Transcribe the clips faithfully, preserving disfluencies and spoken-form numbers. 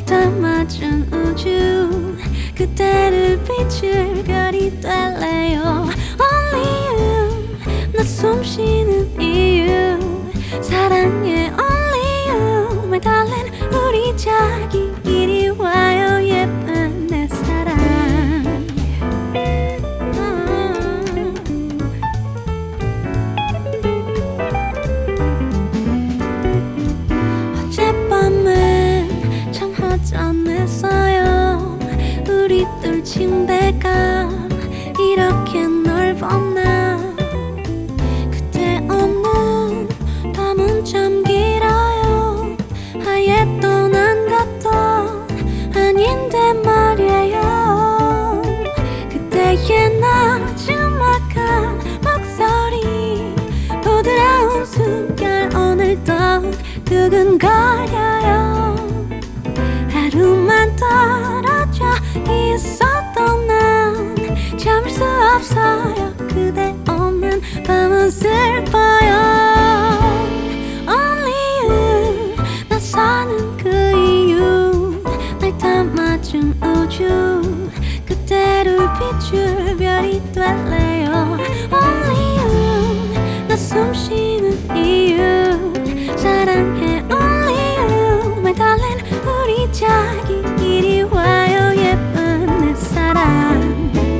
담아준 우주 그대를 비출 별이 될래요. Only you 나 숨쉬는 이유 사랑해 Only you My darling 우리 자기 이리 와요 예쁜 내 사랑. 어젯밤엔 참 허전했어요. 우리 둘 침대가 이렇게 넓었나. 그대 없는 밤은 참 길어요. 아예 떠난 것도 아닌데 말이에요. 그대의 나지막한 목소리 부드러운 숨결 오늘도 두근거려요. 하루만 떨어져 있어도 난 참을 수 없어요. 그대 없는 밤은 슬퍼요. Only you 나 사는 그 이유 날 담아준 우주 그대를 비출 별이 될래요. Only you 나 숨쉬는 이유 사랑해 Only you My darling 우리 자기 이리 와요 예쁜 내 사랑.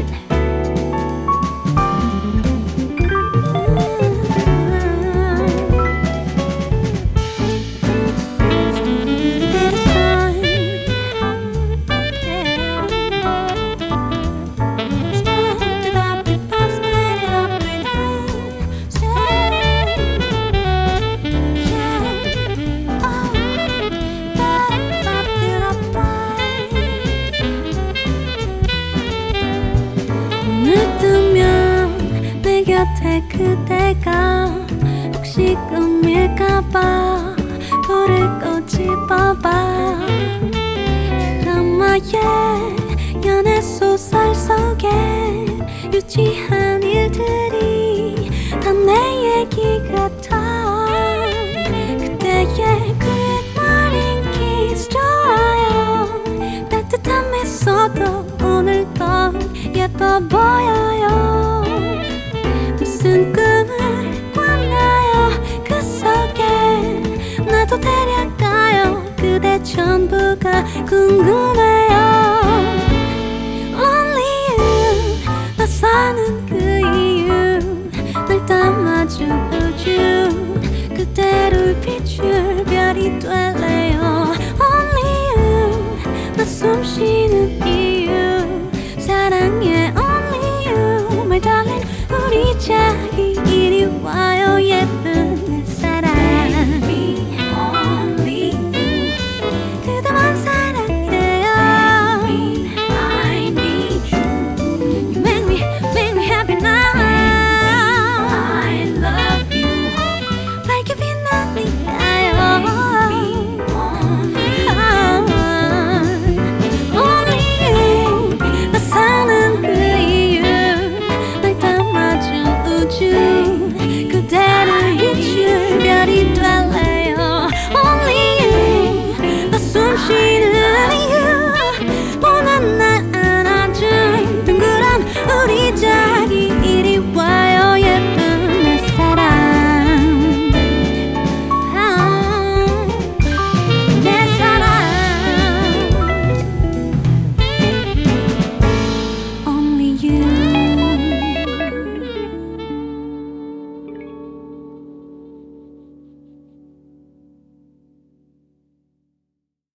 눈을 뜨면 내 곁에 그대가 혹시 꿈일까봐 불을 꺼집어봐. 드라마의 연애 소설 속에 유치한 일들이 다 내 얘기 같아. 그대의 quick kiss 좋아요. 따뜻한 미소도 오늘도 예뻐 보여요. 무슨 꿈을 꿨나요? 그 속에 나도 데려가요. 그대 전부가 궁금해요. Only you 나 사는 그 이유 날 담아준 우주 그대를 비출 별이 될래요. Only you 나 숨쉬는 이유 사랑해 Only you My darling 우리 자기 이리 와요 예쁜 내 사랑. Only you 그대만 사랑해요. I need you You make me make me happy now. I love you 밝게 빛나니까요. 그대를 비출 별이 될래요. Only you 나 숨쉬는